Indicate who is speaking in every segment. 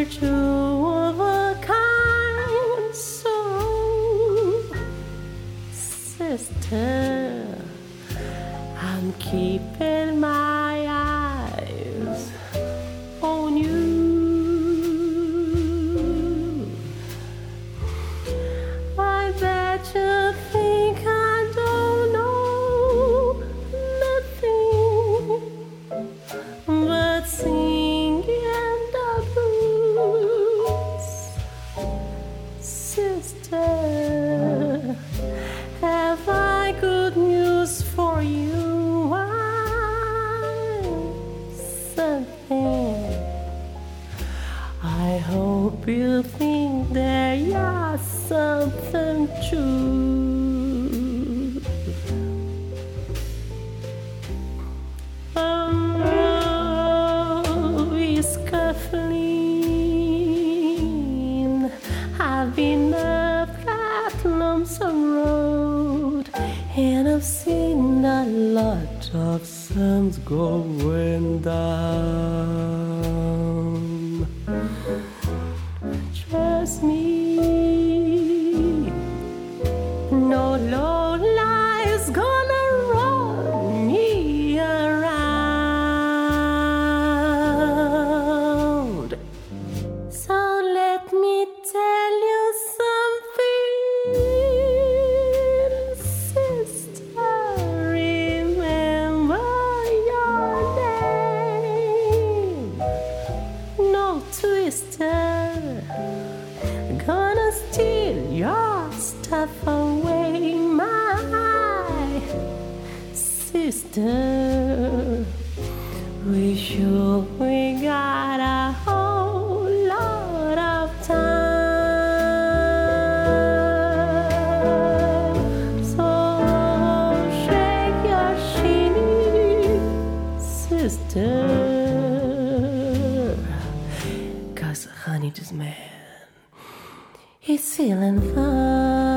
Speaker 1: two of a kind soul. Sister, I'm keeping my eyes on you. I bet you think I don't know nothing but singing the blues. Sister, have I good news for you? I'm something. I hope you think there's something true. Oh, it's Kathleen. I've been up that lonesome road, and I've seen a lot of suns going down. Trust me, no low life's gonna run me around. So let me tell you something, sister. Remember your name. No twister gonna steal your stuff away, my sister. We sure we got a whole lot of time. So shake your shinny, sister, 'cause honey, this man, he's feeling fine.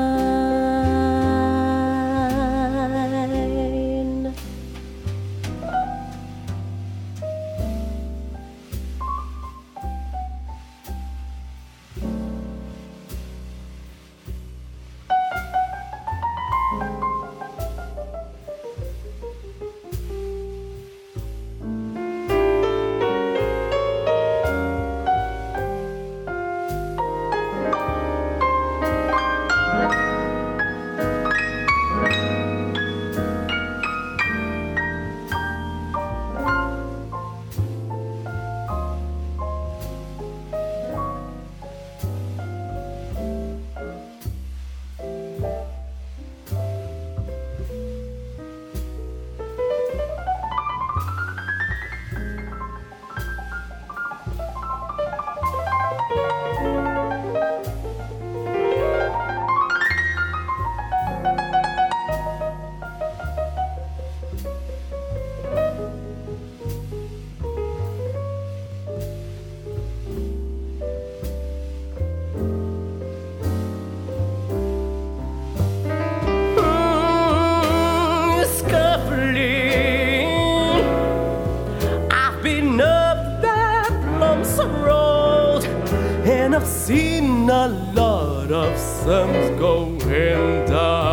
Speaker 1: And I've seen a lot of suns going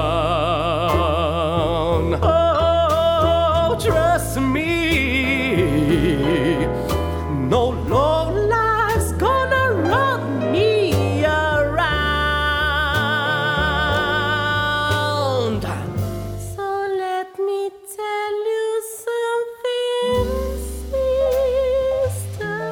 Speaker 1: down. Oh, trust me, no low life's gonna run me around. So let me tell you something, sister.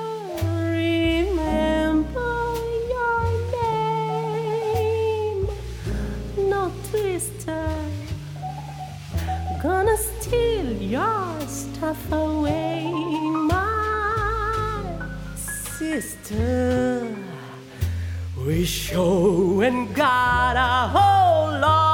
Speaker 1: Remember your name, no twister. Gonna steal your stuff away, my sister. We sure ain't got a whole lot